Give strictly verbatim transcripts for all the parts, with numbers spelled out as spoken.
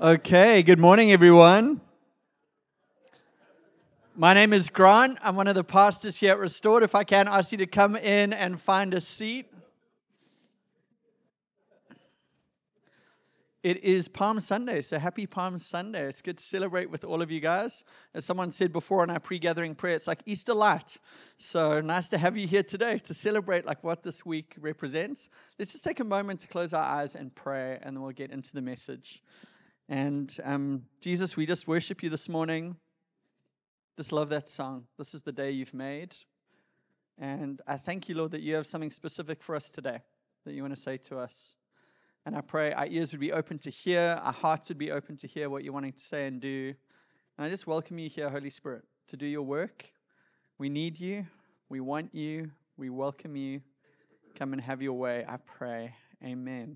Okay, good morning, everyone. My name is Grant. I'm one of the pastors here at Restored. If I can ask you to come in and find a seat. It is Palm Sunday, so happy Palm Sunday. It's good to celebrate with all of you guys. As someone said before in our pre-gathering prayer, it's like Easter light. So nice to have you here today to celebrate like what this week represents. Let's just take a moment to close our eyes and pray, and then we'll get into the message. And um, Jesus, we just worship you this morning. Just love that song. This is the day you've made. And I thank you, Lord, that you have something specific for us today that you want to say to us. And I pray our ears would be open to hear, our hearts would be open to hear what you're wanting to say and do. And I just welcome you here, Holy Spirit, to do your work. We need you. We want you. We welcome you. Come and have your way, I pray. Amen.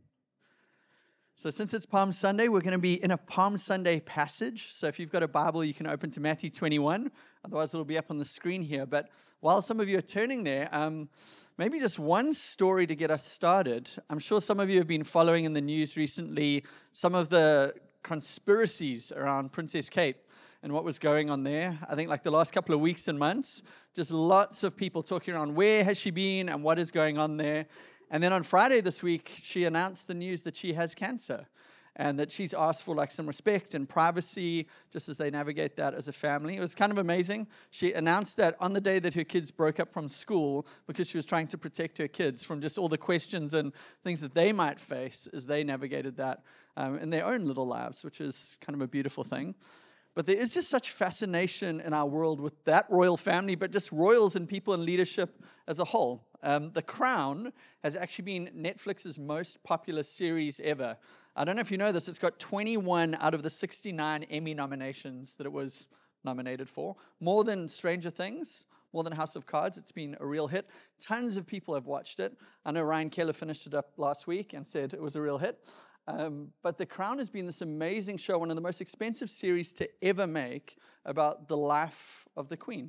So since it's Palm Sunday, we're going to be in a Palm Sunday passage. So if you've got a Bible, you can open to Matthew twenty-one. Otherwise, it'll be up on the screen here. But while some of you are turning there, um, maybe just one story to get us started. I'm sure some of you have been following in the news recently some of the conspiracies around Princess Kate and what was going on there. I think like the last couple of weeks and months, just lots of people talking around where has she been and what is going on there. And then on Friday this week, she announced the news that she has cancer and that she's asked for like some respect and privacy just as they navigate that as a family. It was kind of amazing. She announced that on the day that her kids broke up from school because she was trying to protect her kids from just all the questions and things that they might face as they navigated that um, in their own little lives, which is kind of a beautiful thing. But there is just such fascination in our world with that royal family, but just royals and people in leadership as a whole. Um, The Crown has actually been Netflix's most popular series ever. I don't know if you know this, it's got twenty-one out of the sixty-nine Emmy nominations that it was nominated for. More than Stranger Things, more than House of Cards. It's been a real hit. Tons of people have watched it. I know Ryan Keller finished it up last week and said it was a real hit. Um, but The Crown has been this amazing show, one of the most expensive series to ever make about the life of the Queen.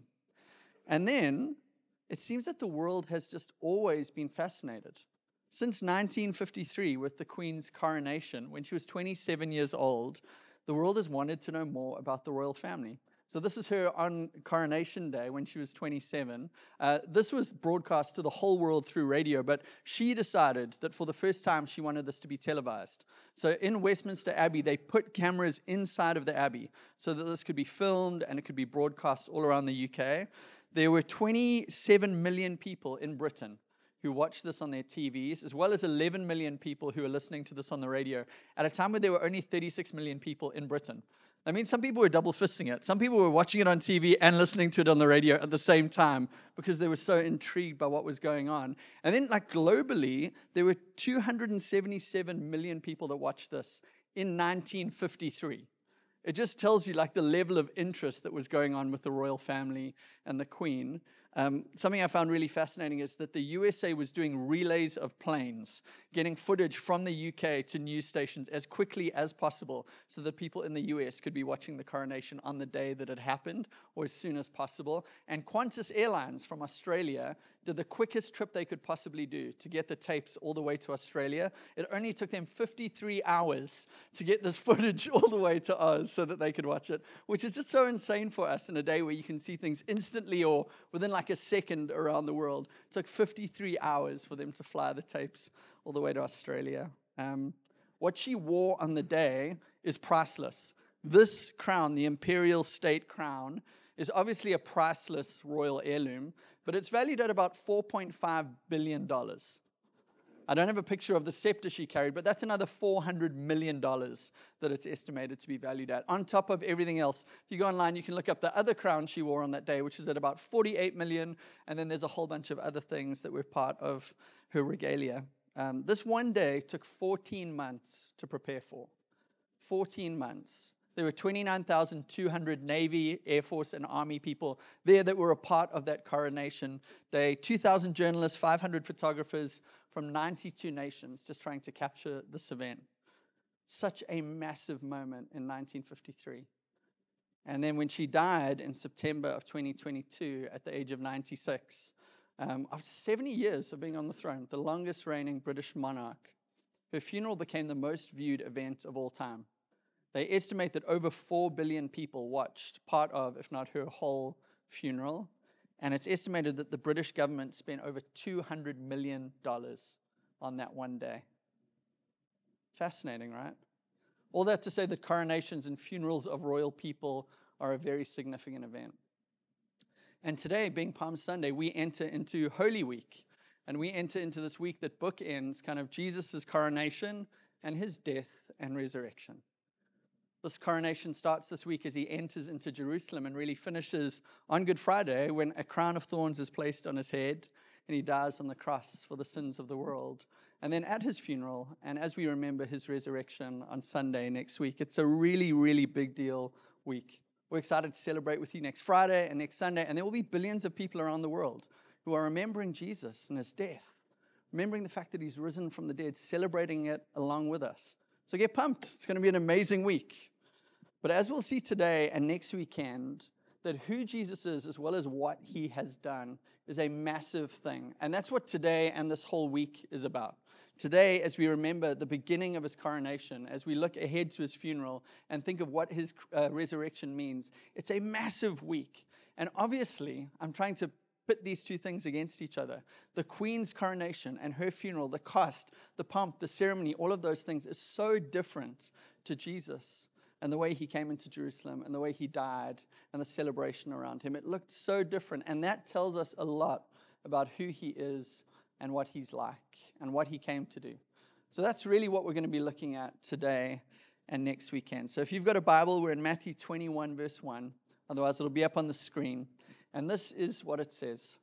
And then it seems that the world has just always been fascinated. Since nineteen fifty-three, with the Queen's coronation, when she was twenty-seven years old, the world has wanted to know more about the royal family. So this is her on Coronation Day when she was twenty-seven. Uh, this was broadcast to the whole world through radio, but she decided that for the first time she wanted this to be televised. So in Westminster Abbey, they put cameras inside of the Abbey so that this could be filmed and it could be broadcast all around the U K. There were twenty-seven million people in Britain who watched this on their T Vs, as well as eleven million people who were listening to this on the radio, at a time where there were only thirty-six million people in Britain. I mean, some people were double fisting it. Some people were watching it on T V and listening to it on the radio at the same time because they were so intrigued by what was going on. And then, like globally, there were two hundred seventy-seven million people that watched this in nineteen fifty-three. It just tells you like the level of interest that was going on with the royal family and the Queen. Um, something I found really fascinating is that the U S A was doing relays of planes, getting footage from the U K to news stations as quickly as possible so that people in the U S could be watching the coronation on the day that it happened or as soon as possible. And Qantas Airlines from Australia did the quickest trip they could possibly do to get the tapes all the way to Australia. It only took them fifty-three hours to get this footage all the way to Oz so that they could watch it, which is just so insane for us in a day where you can see things instantly or within like a second around the world. It took fifty-three hours for them to fly the tapes all the way to Australia. Um, what she wore on the day is priceless. This crown, the imperial state crown, is obviously a priceless royal heirloom, but it's valued at about four point five billion dollars. I don't have a picture of the scepter she carried, but that's another four hundred million dollars that it's estimated to be valued at, on top of everything else. If you go online, you can look up the other crown she wore on that day, which is at about forty-eight million dollars, and then there's a whole bunch of other things that were part of her regalia. Um, this one day took fourteen months to prepare for. fourteen months. There were twenty-nine thousand two hundred Navy, Air Force, and Army people there that were a part of that coronation day. two thousand journalists, five hundred photographers from ninety-two nations just trying to capture this event. Such a massive moment in nineteen fifty-three. And then when she died in September of twenty twenty-two at the age of ninety-six, um, after seventy years of being on the throne, the longest reigning British monarch, her funeral became the most viewed event of all time. They estimate that over four billion people watched part of, if not her whole funeral. And it's estimated that the British government spent over two hundred million dollars on that one day. Fascinating, right? All that to say that coronations and funerals of royal people are a very significant event. And today, being Palm Sunday, we enter into Holy Week. And we enter into this week that bookends kind of Jesus' coronation and his death and resurrection. This coronation starts this week as he enters into Jerusalem and really finishes on Good Friday when a crown of thorns is placed on his head and he dies on the cross for the sins of the world. And then at his funeral, and as we remember his resurrection on Sunday next week, it's a really, really big deal week. We're excited to celebrate with you next Friday and next Sunday, and there will be billions of people around the world who are remembering Jesus and his death, remembering the fact that he's risen from the dead, celebrating it along with us. So get pumped. It's going to be an amazing week. But as we'll see today and next weekend, that who Jesus is as well as what he has done is a massive thing. And that's what today and this whole week is about. Today, as we remember the beginning of his coronation, as we look ahead to his funeral and think of what his uh, resurrection means, it's a massive week. And obviously, I'm trying to pit these two things against each other. The Queen's coronation and her funeral, the cost, the pomp, the ceremony, all of those things is so different to Jesus and the way he came into Jerusalem and the way he died and the celebration around him. It looked so different, and that tells us a lot about who he is and what he's like and what he came to do. So that's really what we're going to be looking at today and next weekend. So if you've got a Bible, we're in Matthew twenty-one, verse one. Otherwise, it'll be up on the screen. And this is what it says.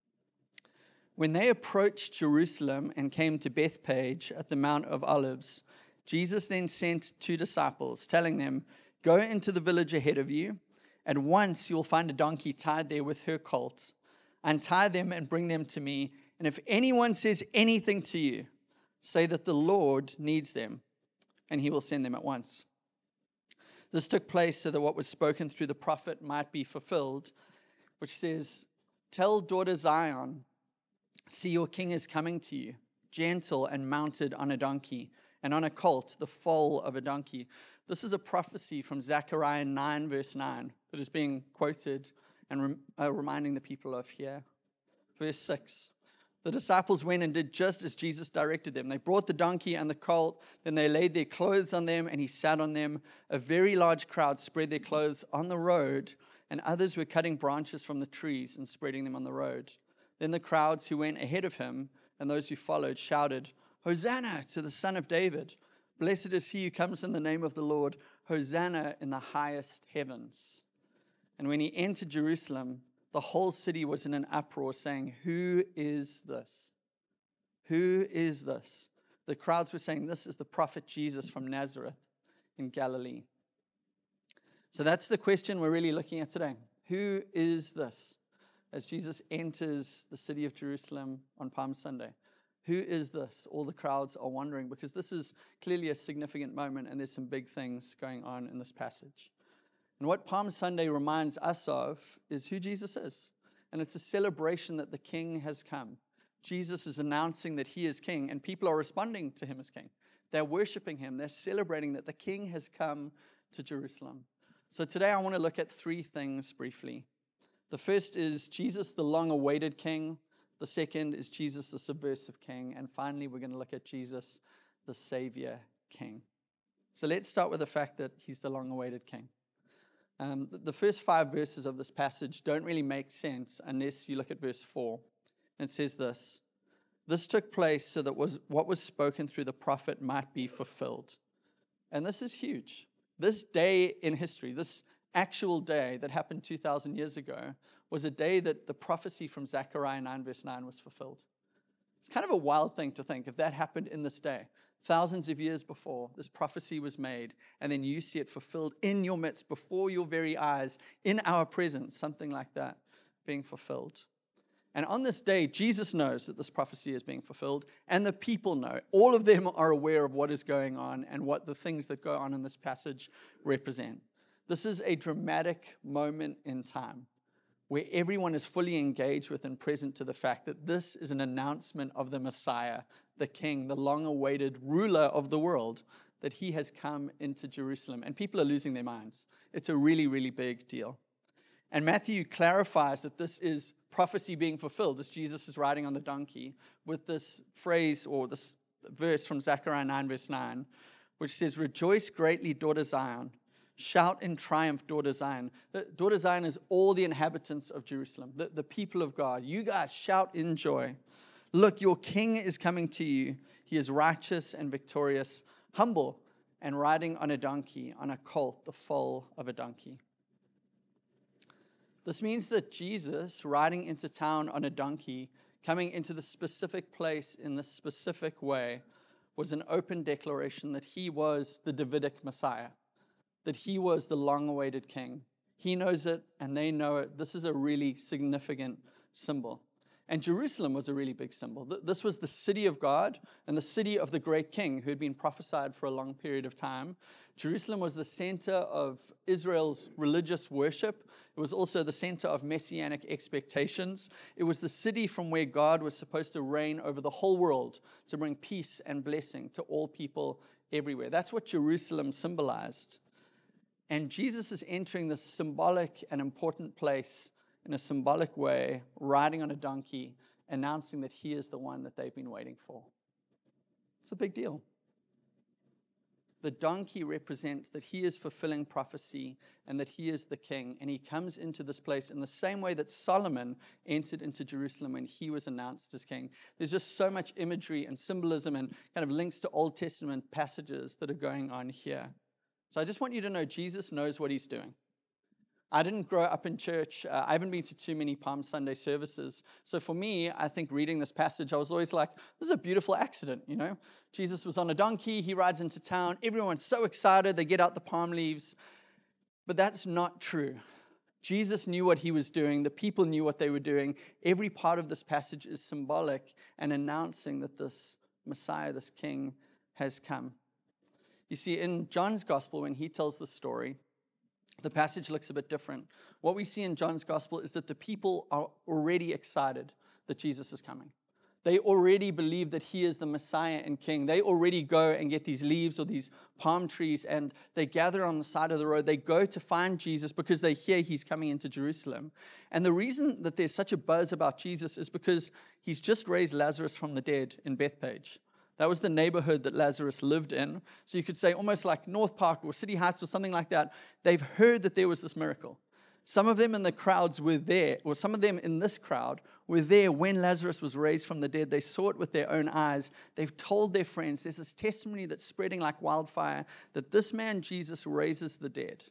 When they approached Jerusalem and came to Bethphage at the Mount of Olives, Jesus then sent two disciples, telling them, "Go into the village ahead of you. At once you will find a donkey tied there with her colt. Untie them and bring them to me. And if anyone says anything to you, say that the Lord needs them, and he will send them at once." This took place so that what was spoken through the prophet might be fulfilled, which says, "Tell daughter Zion, see your king is coming to you, gentle and mounted on a donkey, and on a colt, the foal of a donkey." This is a prophecy from Zechariah nine, verse nine, that is being quoted and rem- uh, reminding the people of here. Verse six. The disciples went and did just as Jesus directed them. They brought the donkey and the colt, then they laid their clothes on them, and he sat on them. A very large crowd spread their clothes on the road, and others were cutting branches from the trees and spreading them on the road. Then the crowds who went ahead of him and those who followed shouted, "Hosanna to the Son of David! Blessed is he who comes in the name of the Lord! Hosanna in the highest heavens!" And when he entered Jerusalem, the whole city was in an uproar, saying, "Who is this? Who is this?" The crowds were saying, "This is the prophet Jesus from Nazareth in Galilee." So that's the question we're really looking at today. Who is this? As Jesus enters the city of Jerusalem on Palm Sunday. Who is this? All the crowds are wondering, because this is clearly a significant moment and there's some big things going on in this passage. And what Palm Sunday reminds us of is who Jesus is. And it's a celebration that the King has come. Jesus is announcing that he is King, and people are responding to him as King. They're worshiping him. They're celebrating that the King has come to Jerusalem. So today I want to look at three things briefly. The first is Jesus, the long-awaited King. The second is Jesus, the subversive King. And finally, we're going to look at Jesus, the Savior King. So let's start with the fact that he's the long-awaited King. Um, the first five verses of this passage don't really make sense unless you look at verse four. And it says this: "This took place so that was what was spoken through the prophet might be fulfilled." And this is huge. This day in history, this actual day that happened two thousand years ago, was a day that the prophecy from Zechariah nine, verse nine was fulfilled. It's kind of a wild thing to think if that happened in this day. Thousands of years before, this prophecy was made, and then you see it fulfilled in your midst, before your very eyes, in our presence, something like that being fulfilled. And on this day, Jesus knows that this prophecy is being fulfilled, and the people know. All of them are aware of what is going on and what the things that go on in this passage represent. This is a dramatic moment in time where everyone is fully engaged with and present to the fact that this is an announcement of the Messiah, the King, the long-awaited ruler of the world, that he has come into Jerusalem. And people are losing their minds. It's a really, really big deal. And Matthew clarifies that this is prophecy being fulfilled as Jesus is riding on the donkey with this phrase or this verse from Zechariah nine, verse nine, which says, "Rejoice greatly, daughter Zion. Shout in triumph, daughter Zion." The, daughter Zion is all the inhabitants of Jerusalem, the, the people of God. You guys shout in joy. Look, your king is coming to you. He is righteous and victorious, humble and riding on a donkey, on a colt, the foal of a donkey. This means that Jesus, riding into town on a donkey, coming into the specific place in the specific way, was an open declaration that he was the Davidic Messiah, that he was the long-awaited king. He knows it, and they know it. This is a really significant symbol. And Jerusalem was a really big symbol. This was the city of God and the city of the great king who had been prophesied for a long period of time. Jerusalem was the center of Israel's religious worship. It was also the center of messianic expectations. It was the city from where God was supposed to reign over the whole world to bring peace and blessing to all people everywhere. That's what Jerusalem symbolized. And Jesus is entering this symbolic and important place in a symbolic way, riding on a donkey, announcing that he is the one that they've been waiting for. It's a big deal. The donkey represents that he is fulfilling prophecy and that he is the king. And he comes into this place in the same way that Solomon entered into Jerusalem when he was announced as king. There's just so much imagery and symbolism and kind of links to Old Testament passages that are going on here. So I just want you to know Jesus knows what he's doing. I didn't grow up in church. Uh, I haven't been to too many Palm Sunday services. So for me, I think reading this passage, I was always like, this is a beautiful accident, you know? Jesus was on a donkey. He rides into town. Everyone's so excited. They get out the palm leaves. But that's not true. Jesus knew what he was doing. The people knew what they were doing. Every part of this passage is symbolic and announcing that this Messiah, this King, has come. You see, in John's gospel, when he tells the story, the passage looks a bit different. What we see in John's gospel is that the people are already excited that Jesus is coming. They already believe that he is the Messiah and King. They already go and get these leaves or these palm trees and they gather on the side of the road. They go to find Jesus because they hear he's coming into Jerusalem. And the reason that there's such a buzz about Jesus is because he's just raised Lazarus from the dead in Bethpage. That was the neighborhood that Lazarus lived in. So you could say almost like North Park or City Heights or something like that. They've heard that there was this miracle. Some of them in the crowds were there, or some of them in this crowd were there when Lazarus was raised from the dead. They saw it with their own eyes. They've told their friends. There's this testimony that's spreading like wildfire that this man, Jesus, raises the dead.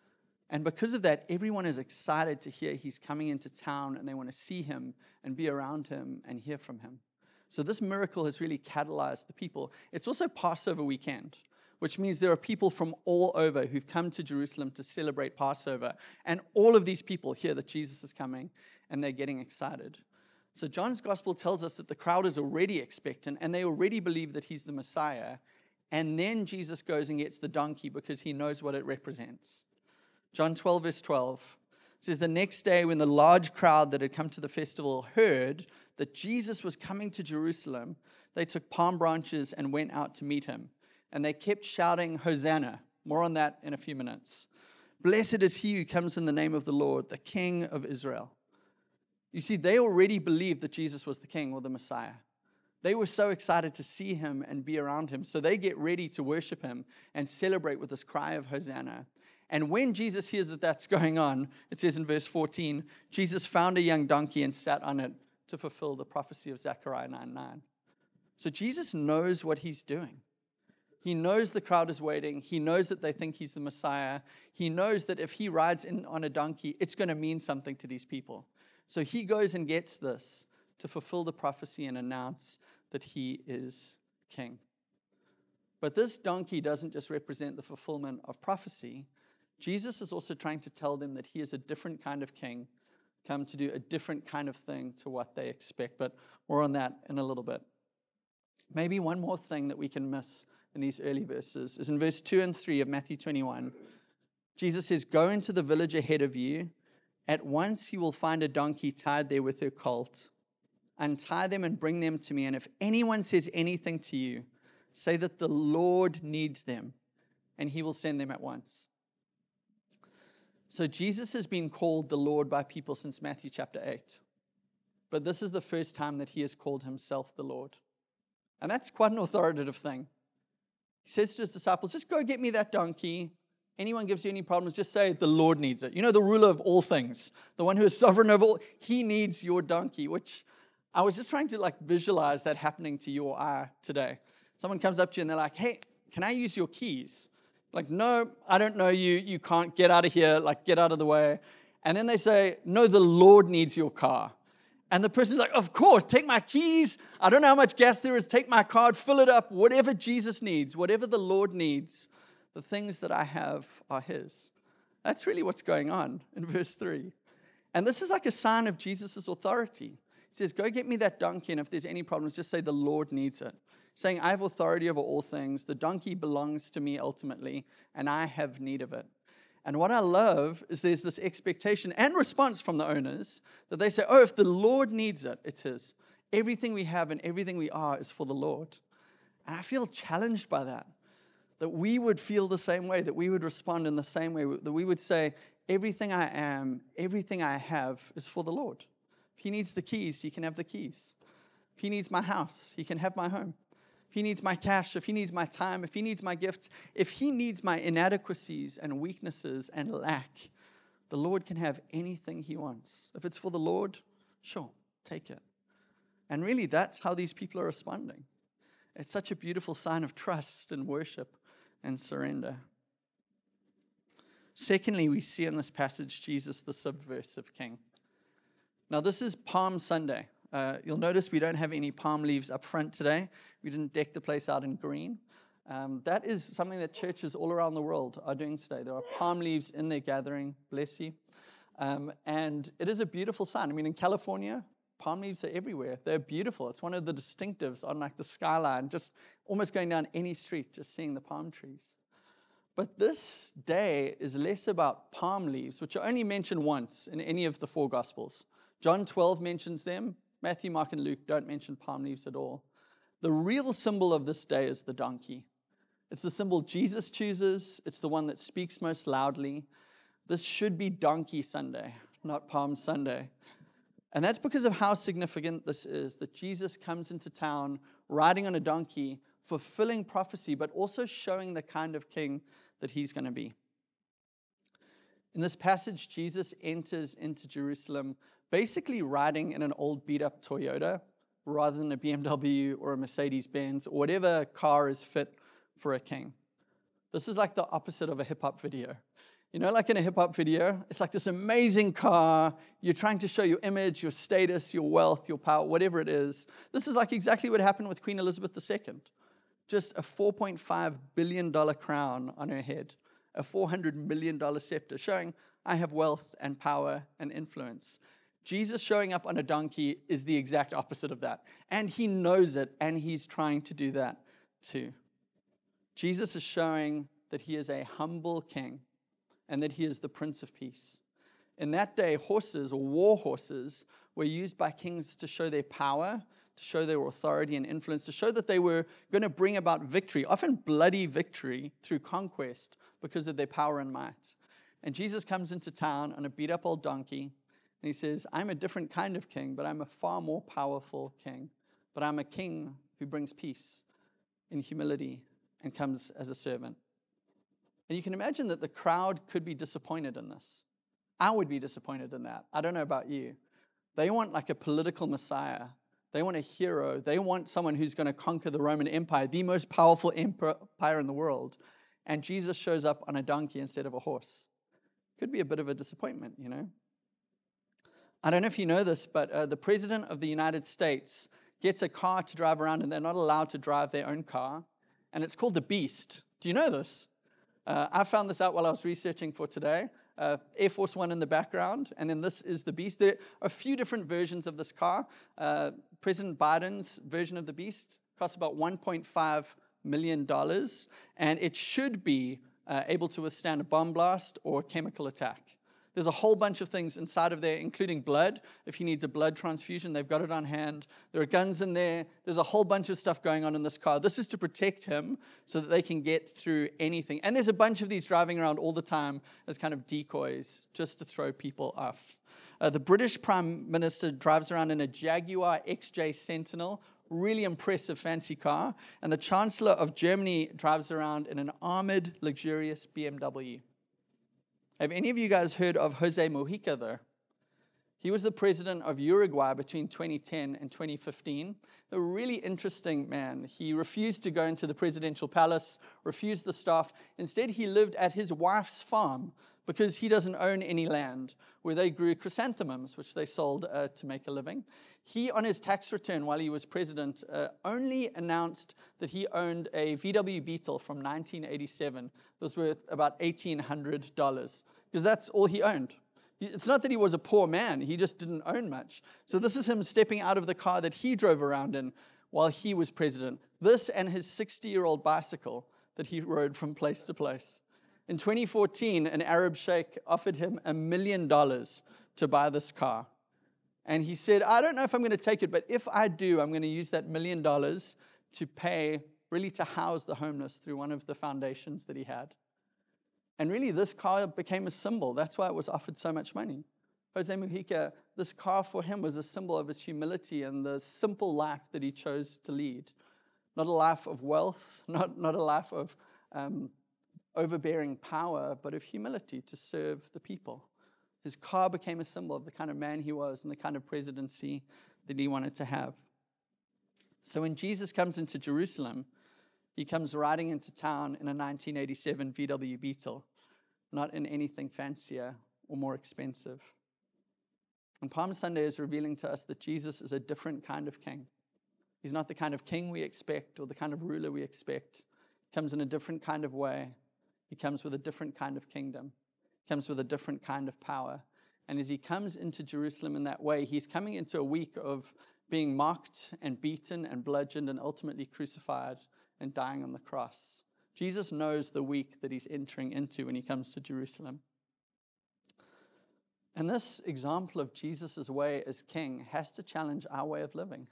And because of that, everyone is excited to hear he's coming into town and they want to see him and be around him and hear from him. So this miracle has really catalyzed the people. It's also Passover weekend, which means there are people from all over who've come to Jerusalem to celebrate Passover. And all of these people hear that Jesus is coming, and they're getting excited. So John's gospel tells us that the crowd is already expectant, and they already believe that he's the Messiah. And then Jesus goes and gets the donkey because he knows what it represents. John twelve, verse twelve says, the next day when the large crowd that had come to the festival heard that Jesus was coming to Jerusalem, they took palm branches and went out to meet him. And they kept shouting, Hosanna. More on that in a few minutes. Blessed is he who comes in the name of the Lord, the King of Israel. You see, they already believed that Jesus was the King or the Messiah. They were so excited to see him and be around him. So they get ready to worship him and celebrate with this cry of Hosanna. And when Jesus hears that that's going on, it says in verse fourteen, Jesus found a young donkey and sat on it to fulfill the prophecy of Zechariah nine nine. So Jesus knows what he's doing. He knows the crowd is waiting. He knows that they think he's the Messiah. He knows that if he rides in on a donkey, it's going to mean something to these people. So he goes and gets this to fulfill the prophecy and announce that he is king. But this donkey doesn't just represent the fulfillment of prophecy. Jesus is also trying to tell them that he is a different kind of king, come to do a different kind of thing to what they expect. But more on that in a little bit. Maybe one more thing that we can miss in these early verses is in verse two and three of Matthew twenty-one. Jesus says, go into the village ahead of you. At once you will find a donkey tied there with her colt. Untie them and bring them to me. And if anyone says anything to you, say that the Lord needs them, and he will send them at once. So Jesus has been called the Lord by people since Matthew chapter eight. But this is the first time that he has called himself the Lord. And that's quite an authoritative thing. He says to his disciples, just go get me that donkey. Anyone gives you any problems, just say the Lord needs it. You know, the ruler of all things, the one who is sovereign over all, he needs your donkey, which I was just trying to like visualize that happening to you or I today. Someone comes up to you and they're like, hey, can I use your keys? Like, no, I don't know you. You can't get out of here. Like, get out of the way. And then they say, no, the Lord needs your car. And the person's like, of course, take my keys. I don't know how much gas there is. Take my card, fill it up. Whatever Jesus needs, whatever the Lord needs, the things that I have are his. That's really what's going on in verse three. And this is like a sign of Jesus' authority. He says, go get me that donkey, and if there's any problems, just say the Lord needs it. Saying, I have authority over all things. The donkey belongs to me ultimately, and I have need of it. And what I love is there's this expectation and response from the owners that they say, oh, if the Lord needs it, it's his. Everything we have and everything we are is for the Lord. And I feel challenged by that, that we would feel the same way, that we would respond in the same way, that we would say, everything I am, everything I have is for the Lord. If he needs the keys, he can have the keys. If he needs my house, he can have my home. If he needs my cash, if he needs my time, if he needs my gifts, if he needs my inadequacies and weaknesses and lack, the Lord can have anything he wants. If it's for the Lord, sure, take it. And really, that's how these people are responding. It's such a beautiful sign of trust and worship and surrender. Secondly, we see in this passage Jesus, the subversive king. Now, this is Palm Sunday. Uh, you'll notice we don't have any palm leaves up front today. We didn't deck the place out in green. Um, that is something that churches all around the world are doing today. There are palm leaves in their gathering, bless you. Um, and it is a beautiful sign. I mean, in California, palm leaves are everywhere. They're beautiful. It's one of the distinctives on like the skyline, just almost going down any street, just seeing the palm trees. But this day is less about palm leaves, which are only mentioned once in any of the four Gospels. John twelve mentions them. Matthew, Mark, and Luke don't mention palm leaves at all. The real symbol of this day is the donkey. It's the symbol Jesus chooses. It's the one that speaks most loudly. This should be Donkey Sunday, not Palm Sunday. And that's because of how significant this is, that Jesus comes into town riding on a donkey, fulfilling prophecy, but also showing the kind of king that he's going to be. In this passage, Jesus enters into Jerusalem basically riding in an old beat-up Toyota rather than a B M W or a Mercedes-Benz or whatever car is fit for a king. This is like the opposite of a hip-hop video. You know, like in a hip-hop video, it's like this amazing car. You're trying to show your image, your status, your wealth, your power, whatever it is. This is like exactly what happened with Queen Elizabeth the Second. Just a four point five billion dollars crown on her head, a four hundred million dollars scepter, showing I have wealth and power and influence. Jesus showing up on a donkey is the exact opposite of that. And he knows it, and he's trying to do that too. Jesus is showing that he is a humble king and that he is the Prince of Peace. In that day, horses or war horses were used by kings to show their power, to show their authority and influence, to show that they were going to bring about victory, often bloody victory through conquest because of their power and might. And Jesus comes into town on a beat-up old donkey, and he says, I'm a different kind of king, but I'm a far more powerful king. But I'm a king who brings peace in humility and comes as a servant. And you can imagine that the crowd could be disappointed in this. I would be disappointed in that. I don't know about you. They want like a political messiah. They want a hero. They want someone who's going to conquer the Roman Empire, the most powerful empire in the world. And Jesus shows up on a donkey instead of a horse. Could be a bit of a disappointment, you know. I don't know if you know this, but uh, the President of the United States gets a car to drive around, and they're not allowed to drive their own car. And it's called the Beast. Do you know this? Uh, I found this out while I was researching for today. Uh, Air Force One in the background, and then this is the Beast. There are a few different versions of this car. Uh, President Biden's version of the Beast costs about one point five million dollars, and it should be uh, able to withstand a bomb blast or chemical attack. There's a whole bunch of things inside of there, including blood. If he needs a blood transfusion, they've got it on hand. There are guns in there. There's a whole bunch of stuff going on in this car. This is to protect him so that they can get through anything. And there's a bunch of these driving around all the time as kind of decoys just to throw people off. Uh, the British Prime Minister drives around in a Jaguar X J Sentinel, really impressive, fancy car. And the Chancellor of Germany drives around in an armored, luxurious B M W. Have any of you guys heard of Jose Mujica, though? He was the president of Uruguay between twenty ten and twenty fifteen. A really interesting man. He refused to go into the presidential palace, refused the staff. Instead, he lived at his wife's farm because he doesn't own any land, where they grew chrysanthemums, which they sold uh, to make a living. He, on his tax return while he was president, uh, only announced that he owned a V W Beetle from nineteen eighty-seven. It was worth about eighteen hundred dollars, because that's all he owned. It's not that he was a poor man. He just didn't own much. So this is him stepping out of the car that he drove around in while he was president. This and his sixty-year-old bicycle that he rode from place to place. In twenty fourteen, an Arab sheikh offered him a million dollars to buy this car. And he said, I don't know if I'm going to take it, but if I do, I'm going to use that million dollars to pay, really to house the homeless through one of the foundations that he had. And really, this car became a symbol. That's why it was offered so much money. Jose Mujica, this car for him was a symbol of his humility and the simple life that he chose to lead. Not a life of wealth, not, not a life of um, overbearing power, but of humility to serve the people. His car became a symbol of the kind of man he was and the kind of presidency that he wanted to have. So when Jesus comes into Jerusalem, he comes riding into town in a nineteen eighty-seven V W Beetle, not in anything fancier or more expensive. And Palm Sunday is revealing to us that Jesus is a different kind of king. He's not the kind of king we expect or the kind of ruler we expect. He comes in a different kind of way. He comes with a different kind of kingdom. He comes with a different kind of power. And as he comes into Jerusalem in that way, he's coming into a week of being mocked and beaten and bludgeoned and ultimately crucified and dying on the cross. Jesus knows the week that he's entering into when he comes to Jerusalem. And this example of Jesus' way as king has to challenge our way of living.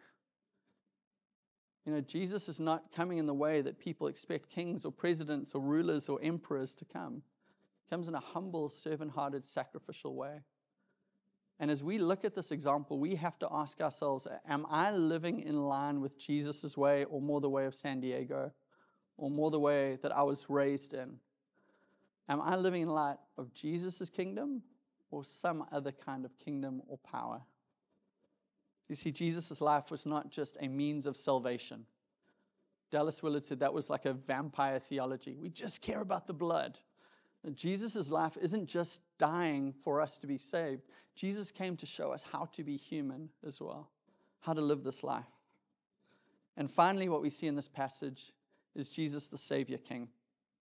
You know, Jesus is not coming in the way that people expect kings or presidents or rulers or emperors to come. He comes in a humble, servant-hearted, sacrificial way. And as we look at this example, we have to ask ourselves, am I living in line with Jesus' way or more the way of San Diego or more the way that I was raised in? Am I living in light of Jesus' kingdom or some other kind of kingdom or power? You see, Jesus' life was not just a means of salvation. Dallas Willard said that was like a vampire theology. We just care about the blood. Jesus' life isn't just dying for us to be saved. Jesus came to show us how to be human as well, how to live this life. And finally, what we see in this passage is Jesus, the Savior King.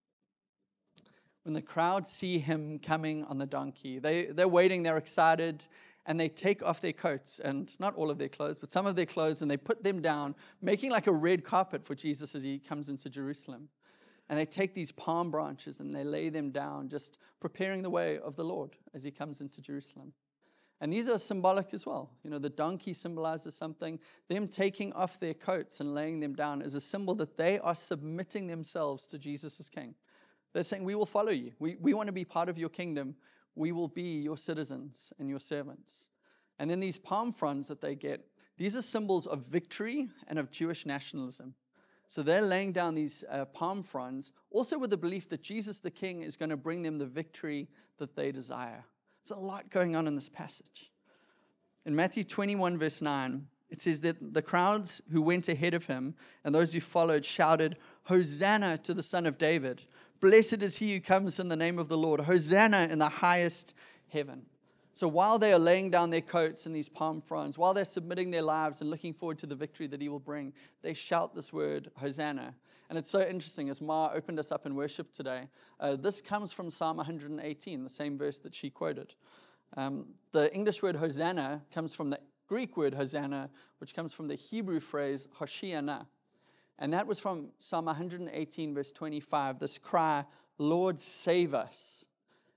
When the crowd see him coming on the donkey, they, they're waiting, they're excited, and they take off their coats, and not all of their clothes, but some of their clothes, and they put them down, making like a red carpet for Jesus as he comes into Jerusalem. And they take these palm branches and they lay them down, just preparing the way of the Lord as he comes into Jerusalem. And these are symbolic as well. You know, the donkey symbolizes something. Them taking off their coats and laying them down is a symbol that they are submitting themselves to Jesus as king. They're saying, we will follow you. We, we want to be part of your kingdom. We will be your citizens and your servants. And then these palm fronds that they get, these are symbols of victory and of Jewish nationalism. So they're laying down these uh, palm fronds, also with the belief that Jesus the King is going to bring them the victory that they desire. There's a lot going on in this passage. In Matthew twenty-one, verse nine, it says that the crowds who went ahead of him and those who followed shouted, Hosanna to the Son of David. Blessed is he who comes in the name of the Lord. Hosanna in the highest heaven. So while they are laying down their coats and these palm fronds, while they're submitting their lives and looking forward to the victory that he will bring, they shout this word, Hosanna. And it's so interesting, as Ma opened us up in worship today, uh, this comes from Psalm one eighteen, the same verse that she quoted. Um, the English word Hosanna comes from the Greek word Hosanna, which comes from the Hebrew phrase Hoshiana. And that was from Psalm one eighteen, verse twenty-five, this cry, Lord, save us.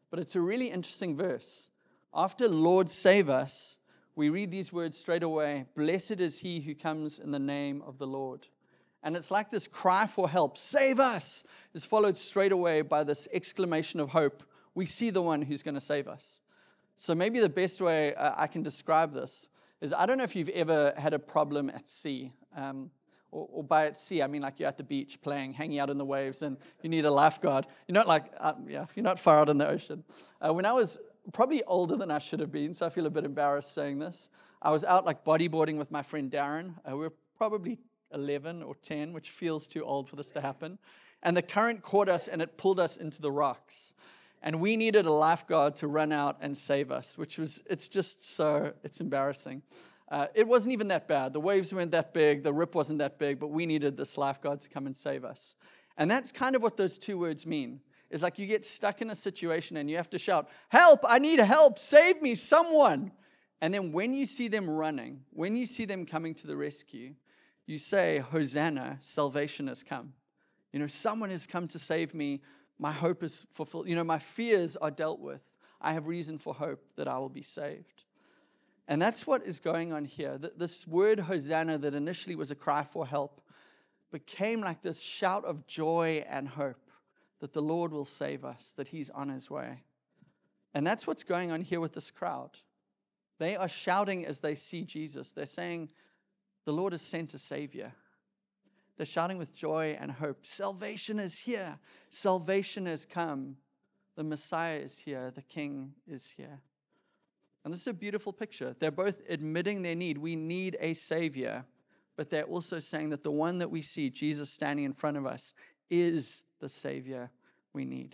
But it's a really interesting verse. After Lord save us, we read these words straight away. Blessed is he who comes in the name of the Lord. And it's like this cry for help, save us, is followed straight away by this exclamation of hope. We see the one who's going to save us. So maybe the best way uh, I can describe this is, I don't know if you've ever had a problem at sea. Um, or, or by at sea, I mean like you're at the beach playing, hanging out in the waves, and you need a lifeguard. You're not like, uh, yeah, you're not far out in the ocean. Uh, when I was probably older than I should have been, so I feel a bit embarrassed saying this, I was out like bodyboarding with my friend Darren. Uh, we were probably eleven or ten, which feels too old for this to happen. And the current caught us and it pulled us into the rocks. And we needed a lifeguard to run out and save us, which was, it's just so, it's embarrassing. Uh, it wasn't even that bad. The waves weren't that big. The rip wasn't that big, but we needed this lifeguard to come and save us. And that's kind of what those two words mean. It's like you get stuck in a situation and you have to shout, help, I need help, save me, someone. And then when you see them running, when you see them coming to the rescue, you say, Hosanna, salvation has come. You know, someone has come to save me. My hope is fulfilled. You know, my fears are dealt with. I have reason for hope that I will be saved. And that's what is going on here. This word Hosanna that initially was a cry for help became like this shout of joy and hope that the Lord will save us, that he's on his way. And that's what's going on here with this crowd. They are shouting as they see Jesus. They're saying, the Lord has sent a Savior. They're shouting with joy and hope. Salvation is here. Salvation has come. The Messiah is here. The King is here. And this is a beautiful picture. They're both admitting their need. We need a Savior. But they're also saying that the one that we see, Jesus standing in front of us, is the Savior we need.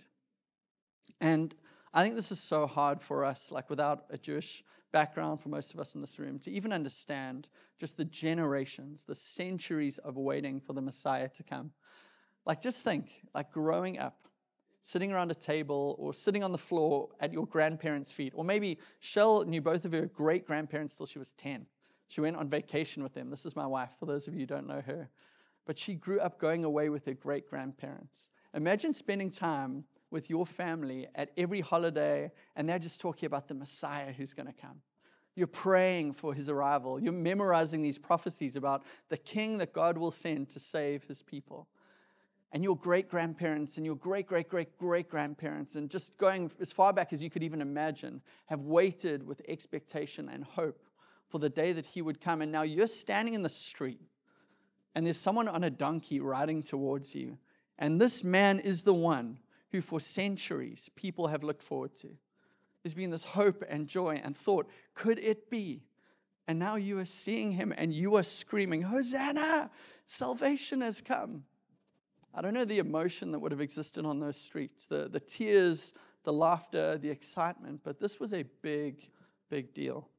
And I think this is so hard for us, like without a Jewish background for most of us in this room, to even understand just the generations, the centuries of waiting for the Messiah to come. Like just think, like growing up, sitting around a table or sitting on the floor at your grandparents' feet, or maybe Shell knew both of her great-grandparents till she was ten. She went on vacation with them. This is my wife, for those of you who don't know her. But she grew up going away with her great-grandparents. Imagine spending time with your family at every holiday, and they're just talking about the Messiah who's going to come. You're praying for his arrival. You're memorizing these prophecies about the king that God will send to save his people. And your great-grandparents and your great-great-great-great-grandparents, and just going as far back as you could even imagine, have waited with expectation and hope for the day that he would come. And now you're standing in the street, and there's someone on a donkey riding towards you. And this man is the one who for centuries people have looked forward to. There's been this hope and joy and thought, could it be? And now you are seeing him and you are screaming, Hosanna! Salvation has come. I don't know the emotion that would have existed on those streets, the, the tears, the laughter, the excitement, but this was a big, big deal.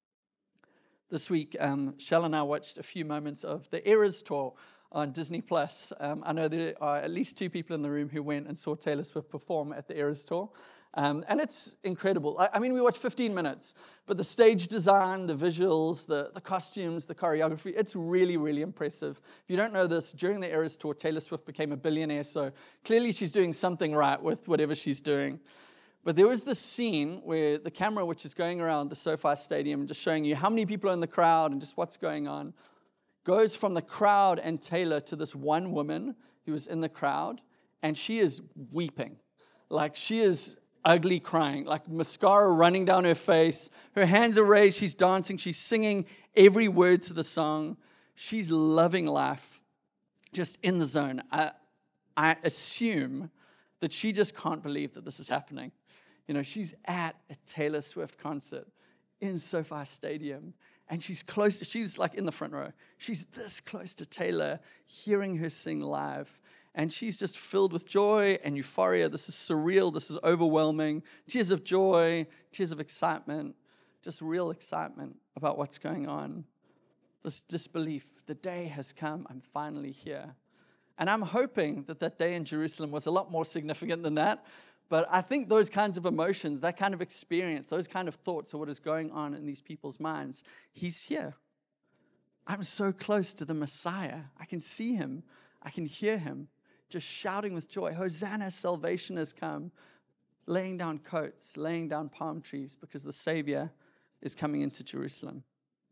This week, um, Shell and I watched a few moments of the Eras Tour on Disney Plus. Um, I know there are at least two people in the room who went and saw Taylor Swift perform at the Eras Tour. Um, and it's incredible. I, I mean, we watched fifteen minutes, but the stage design, the visuals, the, the costumes, the choreography, it's really, really impressive. If you don't know this, during the Eras Tour, Taylor Swift became a billionaire, so clearly she's doing something right with whatever she's doing. But there was this scene where the camera, which is going around the SoFi Stadium, just showing you how many people are in the crowd and just what's going on, goes from the crowd and Taylor to this one woman who was in the crowd, and she is weeping. Like, she is ugly crying, like mascara running down her face. Her hands are raised, she's dancing, she's singing every word to the song. She's loving life, just in the zone. I, I assume that she just can't believe that this is happening. You know, she's at a Taylor Swift concert in SoFi Stadium, and she's close, she's like in the front row. She's this close to Taylor, hearing her sing live. And she's just filled with joy and euphoria. This is surreal. This is overwhelming. Tears of joy, tears of excitement, just real excitement about what's going on. This disbelief. The day has come. I'm finally here. And I'm hoping that that day in Jerusalem was a lot more significant than that. But I think those kinds of emotions, that kind of experience, those kind of thoughts are what is going on in these people's minds. He's here. I'm so close to the Messiah. I can see him. I can hear him just shouting with joy. Hosanna, salvation has come. laying down coats, laying down palm trees because the Savior is coming into Jerusalem.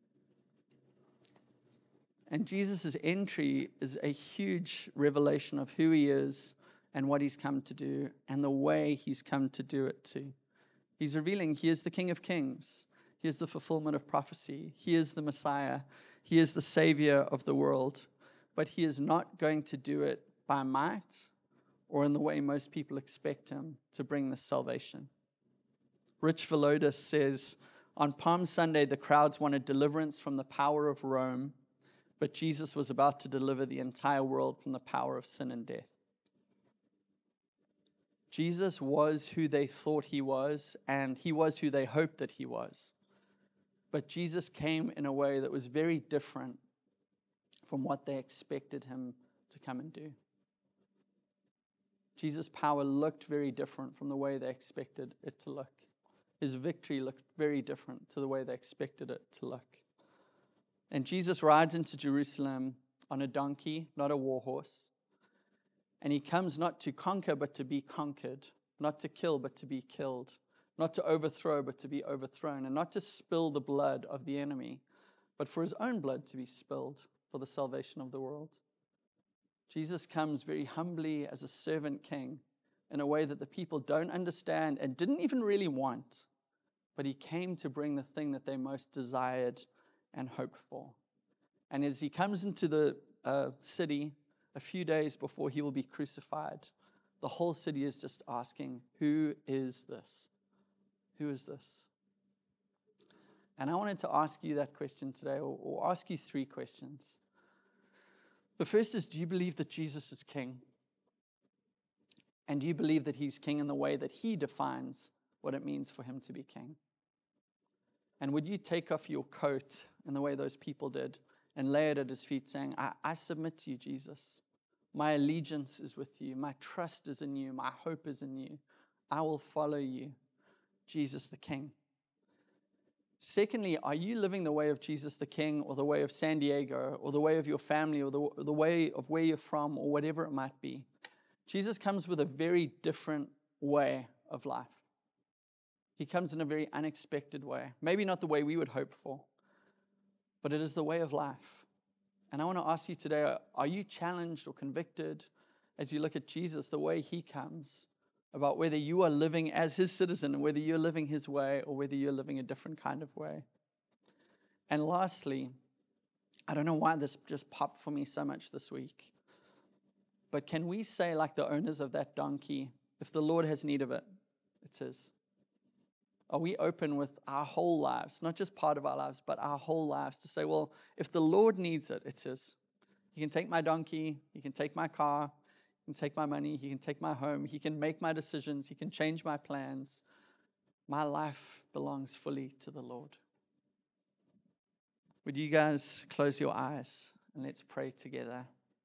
And Jesus' entry is a huge revelation of who he is and what he's come to do and the way he's come to do it too. He's revealing he is the King of Kings. He is the fulfillment of prophecy. He is the Messiah. He is the Savior of the world. But he is not going to do it by might or in the way most people expect him to bring this salvation. Rich Villodas says, on Palm Sunday, the crowds wanted deliverance from the power of Rome, but Jesus was about to deliver the entire world from the power of sin and death. Jesus was who they thought he was, and he was who they hoped that he was. But Jesus came in a way that was very different from what they expected him to come and do. Jesus' power looked very different from the way they expected it to look. His victory looked very different to the way they expected it to look. And Jesus rides into Jerusalem on a donkey, not a war horse. And he comes not to conquer, but to be conquered. Not to kill, but to be killed. Not to overthrow, but to be overthrown. And not to spill the blood of the enemy, but for his own blood to be spilled for the salvation of the world. Jesus comes very humbly as a servant king in a way that the people don't understand and didn't even really want. But he came to bring the thing that they most desired and hoped for. And as he comes into the uh, city a few days before he will be crucified, the whole city is just asking, who is this? Who is this? And I wanted to ask you that question today, or, or ask you three questions. The first is, do you believe that Jesus is king? And do you believe that he's king in the way that he defines what it means for him to be king? And would you take off your coat in the way those people did and lay it at his feet saying, I, I submit to you, Jesus. My allegiance is with you. My trust is in you. My hope is in you. I will follow you, Jesus the King. Secondly, are you living the way of Jesus the King, or the way of San Diego, or the way of your family, or the, or the way of where you're from, or whatever it might be? Jesus comes with a very different way of life. He comes in a very unexpected way. Maybe not the way we would hope for, but it is the way of life. And I want to ask you today, are you challenged or convicted as you look at Jesus, the way he comes, about whether you are living as his citizen, and whether you're living his way, or whether you're living a different kind of way? And lastly, I don't know why this just popped for me so much this week, but can we say, like the owners of that donkey, if the Lord has need of it, it's his? Are we open with our whole lives, not just part of our lives, but our whole lives, to say, well, if the Lord needs it, it's his. He can take my donkey, he can take my car, he can take my money, he can take my home, he can make my decisions, he can change my plans. My life belongs fully to the Lord. Would you guys close your eyes and let's pray together?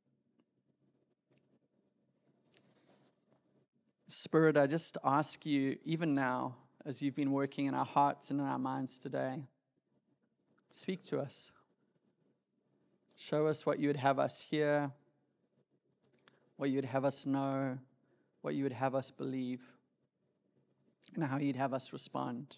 Spirit, I just ask you, even now, as you've been working in our hearts and in our minds today, speak to us. Show us what you would have us hear, what you would have us know, what you would have us believe, and how you'd have us respond.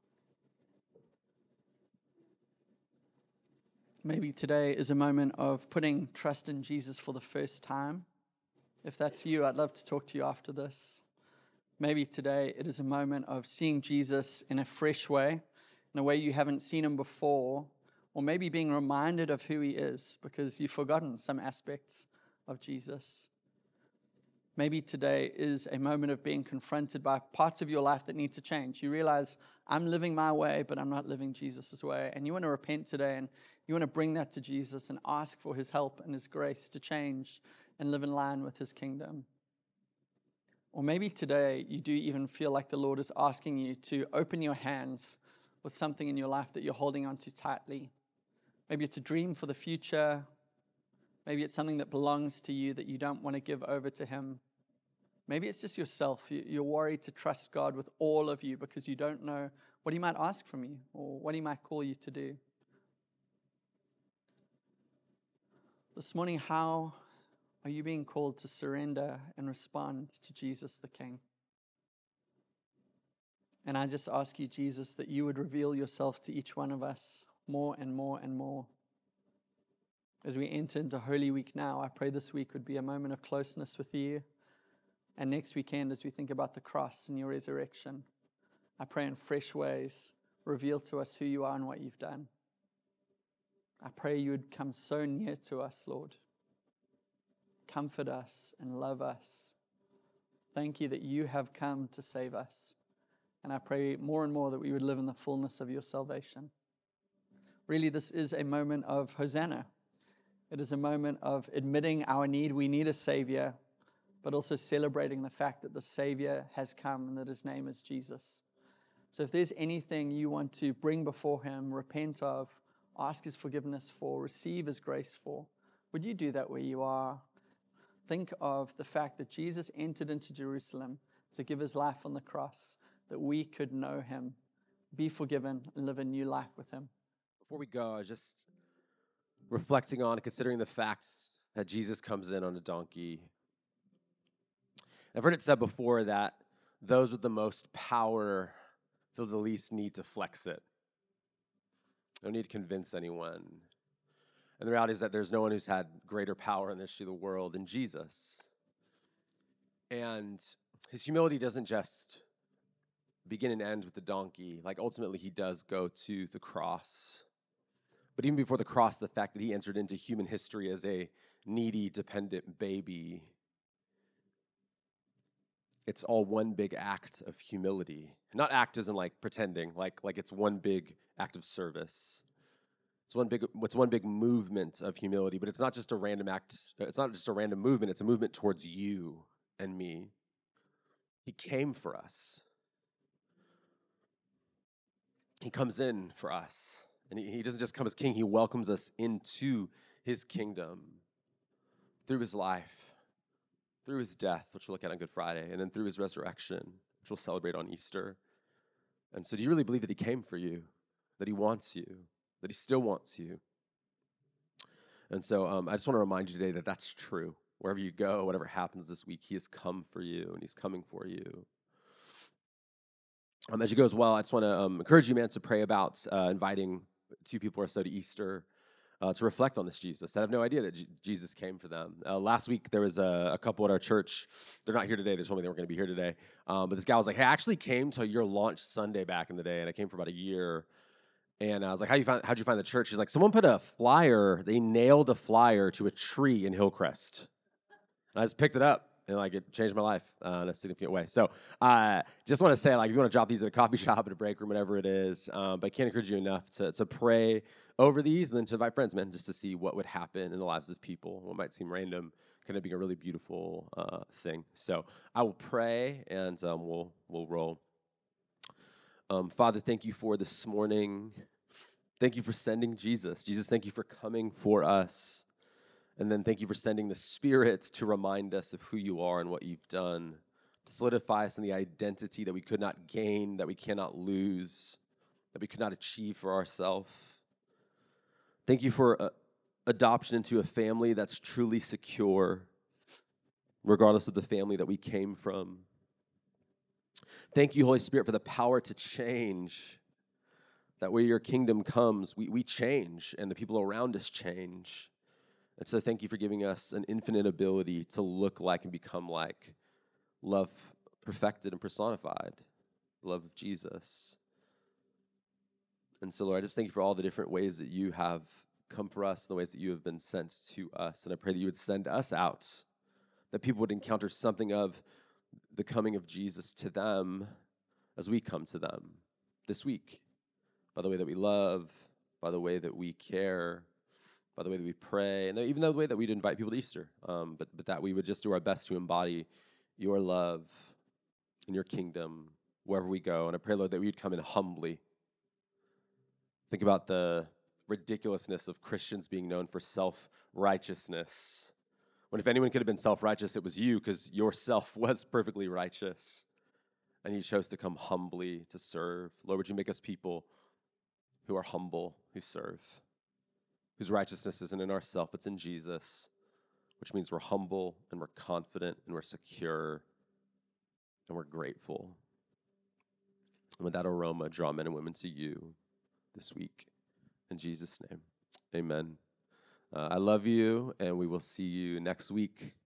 Maybe today is a moment of putting trust in Jesus for the first time. If that's you, I'd love to talk to you after this. Maybe today it is a moment of seeing Jesus in a fresh way, in a way you haven't seen him before, or maybe being reminded of who he is because you've forgotten some aspects of Jesus. Maybe today is a moment of being confronted by parts of your life that need to change. You realize, I'm living my way, but I'm not living Jesus' way. And you want to repent today, and you want to bring that to Jesus and ask for his help and his grace to change and live in line with his kingdom. Or maybe today you do even feel like the Lord is asking you to open your hands with something in your life that you're holding on to tightly. Maybe it's a dream for the future. Maybe it's something that belongs to you that you don't want to give over to him. Maybe it's just yourself. You're worried to trust God with all of you because you don't know what he might ask from you or what he might call you to do. This morning, how are you being called to surrender and respond to Jesus the King? And I just ask you, Jesus, that you would reveal yourself to each one of us more and more and more. As we enter into Holy Week now, I pray this week would be a moment of closeness with you. And next weekend, as we think about the cross and your resurrection, I pray in fresh ways, reveal to us who you are and what you've done. I pray you would come so near to us, Lord. Comfort us and love us. Thank you that you have come to save us. And I pray more and more that we would live in the fullness of your salvation. Really, this is a moment of Hosanna. It is a moment of admitting our need. We need a Savior, but also celebrating the fact that the Savior has come and that his name is Jesus. So if there's anything you want to bring before him, repent of, ask his forgiveness for, receive his grace for, would you do that where you are? Think of the fact that Jesus entered into Jerusalem to give his life on the cross, that we could know him, be forgiven, and live a new life with him. Before we go, I was just reflecting on, considering the facts that Jesus comes in on a donkey. I've heard it said before that those with the most power feel the least need to flex it. They don't need to convince anyone. And the reality is that there's no one who's had greater power in the history of the world than Jesus. And his humility doesn't just begin and end with the donkey. Like, ultimately, he does go to the cross. But even before the cross, the fact that he entered into human history as a needy, dependent baby, it's all one big act of humility. Not act as in like pretending, like, like it's one big act of service. It's one big, it's one big movement of humility, but it's not just a random act. It's not just a random movement. It's a movement towards you and me. He came for us. He comes in for us. And he, he doesn't just come as king. He welcomes us into his kingdom through his life, through his death, which we'll look at on Good Friday, and then through his resurrection, which we'll celebrate on Easter. And so do you really believe that he came for you, that he wants you, that he still wants you? And so um, I just want to remind you today that that's true. Wherever you go, whatever happens this week, he has come for you, and he's coming for you. Um, as you go as well, I just want to um, encourage you, man, to pray about uh, inviting two people or so to Easter uh, to reflect on this Jesus. I have no idea that G- Jesus came for them. Uh, last week, there was a, a couple at our church. They're not here today. They told me they were going to be here today. Um, but this guy was like, hey, I actually came to your launch Sunday back in the day, and I came for about a year. And I was like, How you find, how'd you find the church? He's like, someone put a flyer, they nailed a flyer to a tree in Hillcrest. And I just picked it up. And like it changed my life uh, in a significant way. So I uh, just want to say, like, if you want to drop these at a coffee shop, at a break room, whatever it is, um, but I can't encourage you enough to to pray over these and then to invite friends, man, just to see what would happen in the lives of people. What might seem random, kind of being a really beautiful uh, thing. So I will pray and um, we'll we'll roll. Um, Father, thank you for this morning. Thank you for sending Jesus. Jesus, thank you for coming for us. And then thank you for sending the Spirit to remind us of who you are and what you've done, to solidify us in the identity that we could not gain, that we cannot lose, that we could not achieve for ourselves. Thank you for uh, adoption into a family that's truly secure, regardless of the family that we came from. Thank you, Holy Spirit, for the power to change, that where your kingdom comes, we, we change, and the people around us change. And so thank you for giving us an infinite ability to look like and become like love perfected and personified, the love of Jesus. And so, Lord, I just thank you for all the different ways that you have come for us, and the ways that you have been sent to us. And I pray that you would send us out, that people would encounter something of the coming of Jesus to them as we come to them this week, by the way that we love, by the way that we care, by the way that we pray, and even the way that we'd invite people to Easter, um, but, but that we would just do our best to embody your love and your kingdom wherever we go. And I pray, Lord, that we'd come in humbly. Think about the ridiculousness of Christians being known for self-righteousness, when if anyone could have been self-righteous, it was you, because yourself was perfectly righteous, and you chose to come humbly to serve. Lord, would you make us people who are humble, who serve, whose righteousness isn't in ourselves, it's in Jesus, which means we're humble and we're confident and we're secure and we're grateful. And with that aroma, draw men and women to you this week. In Jesus' name, amen. Uh, I love you, and we will see you next week.